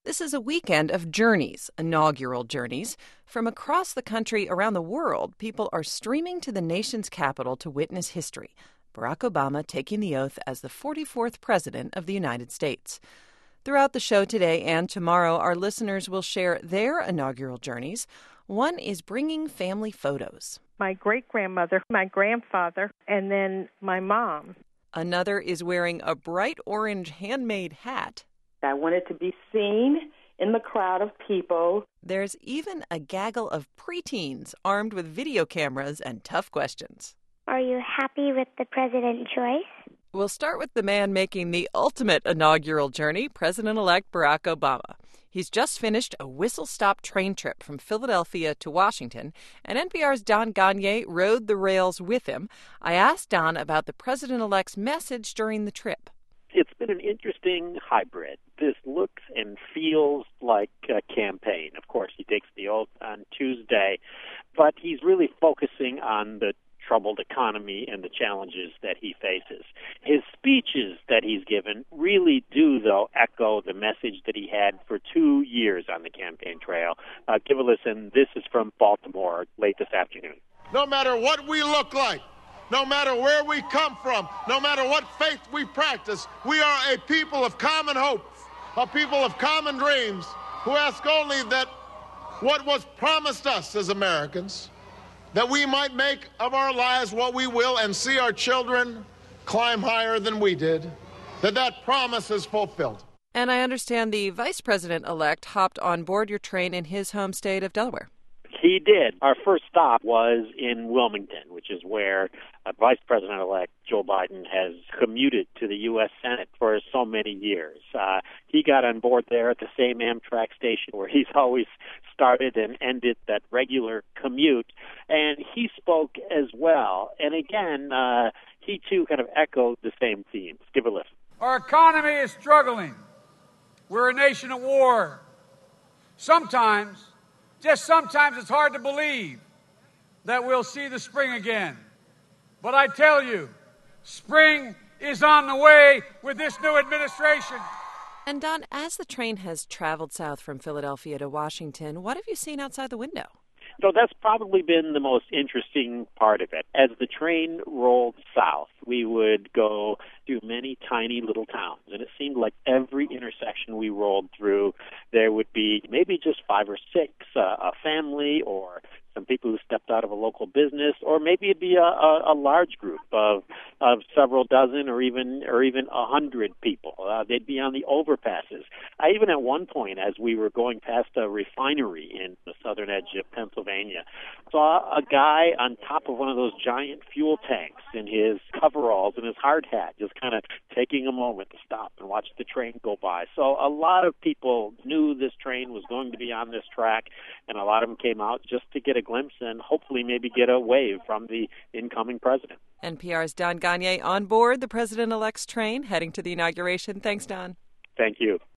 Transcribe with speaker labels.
Speaker 1: This is a weekend of journeys, inaugural journeys. From across the country, around the world, people are streaming to the nation's capital to witness history. Barack Obama taking the oath as the 44th President of the United States. Throughout the show today and tomorrow, our listeners will share their inaugural journeys. One is bringing family photos.
Speaker 2: My great-grandmother, my grandfather, and then my mom.
Speaker 1: Another is wearing a bright orange handmade hat.
Speaker 3: I wanted to be seen in the crowd of people.
Speaker 1: There's even a gaggle of preteens armed with video cameras and tough questions.
Speaker 4: Are you happy with the president choice?
Speaker 1: We'll start with the man making the ultimate inaugural journey, President-elect Barack Obama. He's just finished a whistle-stop train trip from Philadelphia to Washington, and NPR's Don Gonyea rode the rails with him. I asked Don about the president-elect's message during the trip.
Speaker 5: It's been an interesting hybrid. This looks and feels like a campaign. Of course, he takes the oath on Tuesday, but he's really focusing on the troubled economy and the challenges that he faces. His speeches that he's given really do, though, echo the message that he had for 2 years on the campaign trail. Give a listen. This is from Baltimore late this afternoon.
Speaker 6: No matter what we look like, no matter where we come from, no matter what faith we practice, we are a people of common hope, a people of common dreams, who ask only that what was promised us as Americans, that we might make of our lives what we will and see our children climb higher than we did, that promise is fulfilled.
Speaker 1: And I understand the vice president-elect hopped on board your train in his home state of Delaware.
Speaker 5: He did. Our first stop was in Wilmington, which is where Vice President-elect Joe Biden has commuted to the U.S. Senate for so many years. He got on board there at the same Amtrak station where he's always started and ended that regular commute, and he spoke as well. And again, he too kind of echoed the same themes. Give a listen.
Speaker 7: Our economy is struggling. We're a nation at war. Sometimes it's hard to believe that we'll see the spring again. But I tell you, spring is on the way with this new administration.
Speaker 1: And Don, as the train has traveled south from Philadelphia to Washington, what have you seen outside the window?
Speaker 5: So that's probably been the most interesting part of it. As the train rolled south, we would go through many tiny little towns, and it seemed like every intersection we rolled through, there would be maybe just 5 or 6, a family or some people who stepped out of a local business, or maybe it'd be a large group of several dozen or even 100 people. They'd be on the overpasses. I even at one point, as we were going past a refinery in the southern edge of Pennsylvania, saw a guy on top of one of those giant fuel tanks in his coveralls and his hard hat, just kind of taking a moment to stop and watch the train go by. So a lot of people knew this train was going to be on this track, and a lot of them came out just to get a glimpse and hopefully maybe get a wave from the incoming president.
Speaker 1: NPR's Don Gonyea on board the president-elect's train heading to the inauguration. Thanks, Don.
Speaker 5: Thank you.